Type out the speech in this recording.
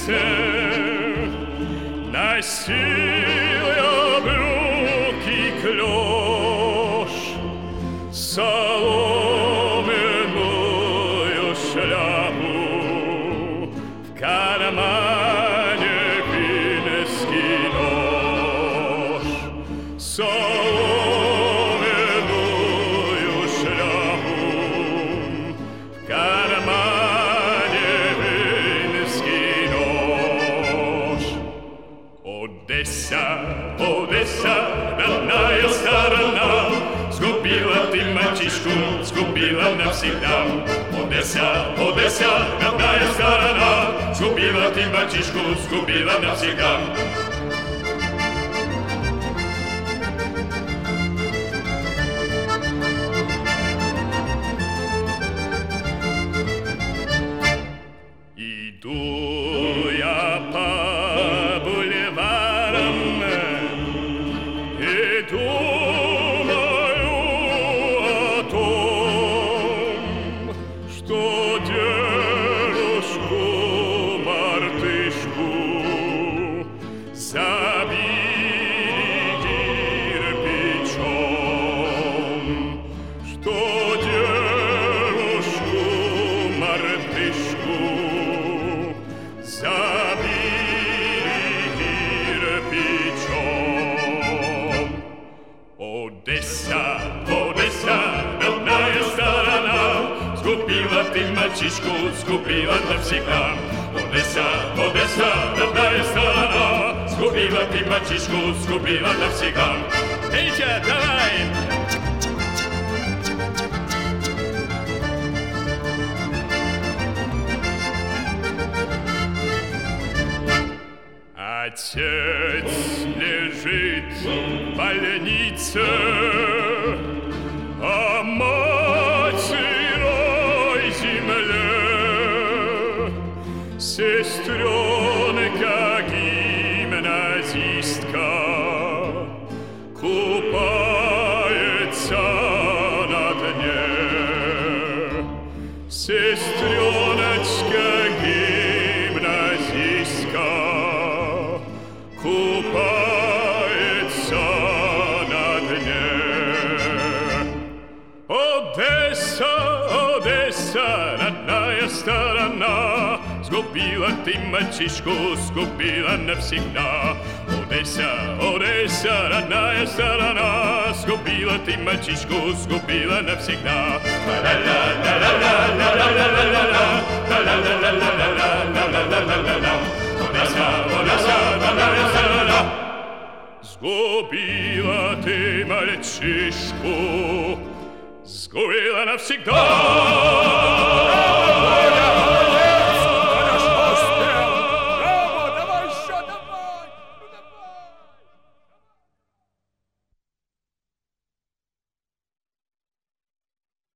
больнице носил я брюки клёш, соломенную шляпу, в кармане финский нож. Соломенную шляпу, в кармане финский нож. Одесса, Одесса, родная сторона, сгубила ты мальчишку, сгубила навсегда. Одесса, Одесса, родная сторона, сгубила ты мальчишку, сгубила навсегда. Иду я по бульварам и думаю о том, что девушку-мартышку забили кирпичом, что девушку-мартышку забили кирпичом. Одесса, Одесса, родная сторона, сгубила ты мальчишку, сгубила навсегда. Одесса, Одесса, родная сторона, сгубила ты мальчишку, сгубила навсегда. Петя, давай! Отец лежит в больнице, а мать сырой земле. Сестренка гимназистка купается на дне. Сестреночка гимназистка купается на дне. Одесса, Одесса, родная сторона, сгубила ты мальчишку, сгубила навсегда. Одесса, Одесса, родная сторона, сгубила ты мальчишку, сгубила навсегда. Сгубила ты мальчишку, сгубила навсегда.